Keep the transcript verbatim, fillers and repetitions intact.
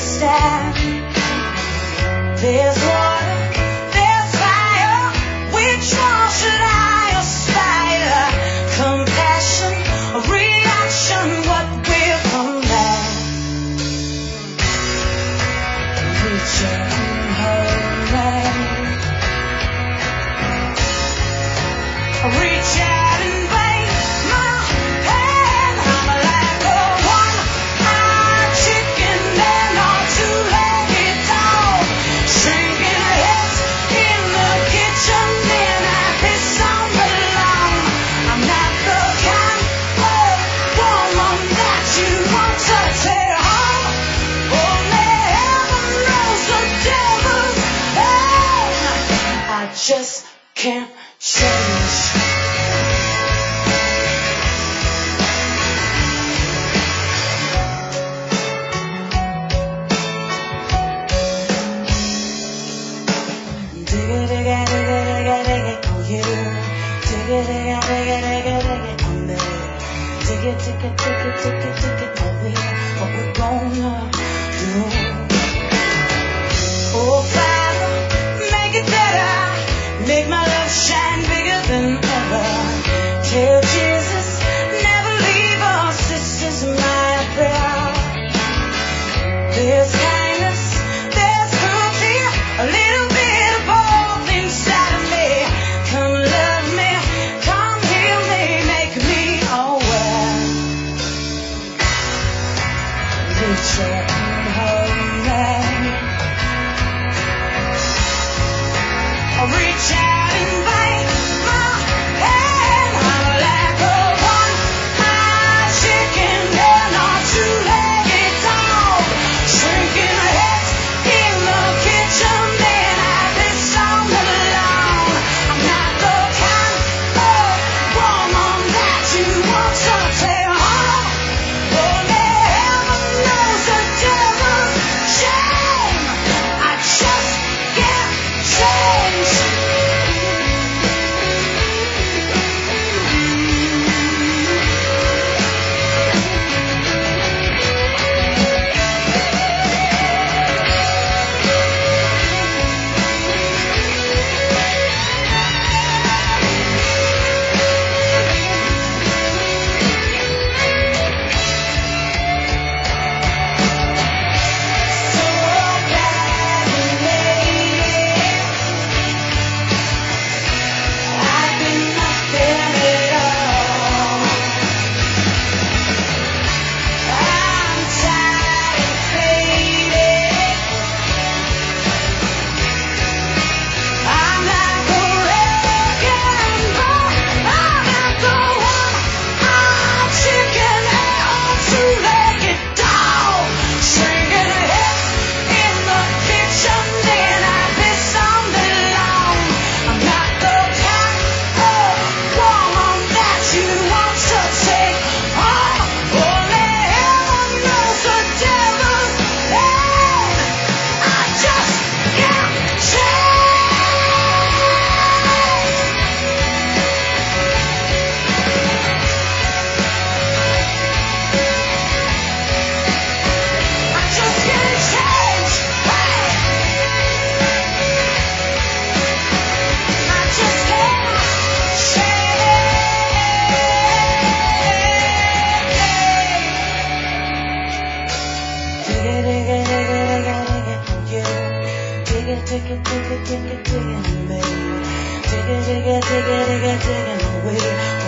understand. There's water, there's fire. Which one should I aspire? Compassion or reaction? What will come back? Reaching her right. Reach out and wave my hand. I'm like a one-eyed chicken and a two-legged dog, shrinking heads in the kitchen, then I piss on the lawn. I'm not the kind of woman that you want to take home. Only heaven knows the devil's pain. I just can't change. Take it, take it, take it, take it away. What we're gonna do? Oh, Father, make it better. Make my love shine bigger than ever. Tell Jesus, never leave us. This is my prayer. There's kindness, there's cruelty, a little bit of both inside of me. Come love me, come heal me, make me aware. Reach out and hold me. Reach out and bite my hand. I'm like a one-eyed chicken and a two-legged dog, shrinking heads in the kitchen, then I piss on the lawn. I'm not the kind of woman that you want to take home. Only heaven knows the devil's shame. I just can't change. Take it, take it, take it, take it, take it away.